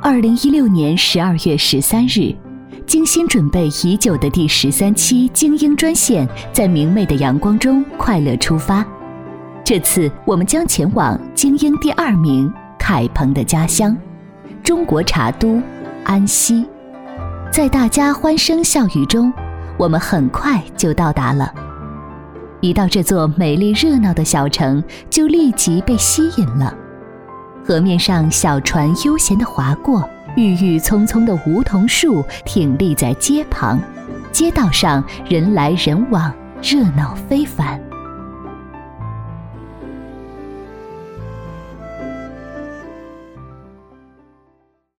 2016年12月13日，精心准备已久的第13期精英专线在明媚的阳光中快乐出发。这次我们将前往精英第2名凯鹏的家乡中国茶都安溪。在大家欢声笑语中，我们很快就到达了。一到这座美丽热闹的小城，就立即被吸引了。河面上小船悠闲地划过，郁郁葱葱的梧桐树挺立在街旁，街道上人来人往，热闹非凡。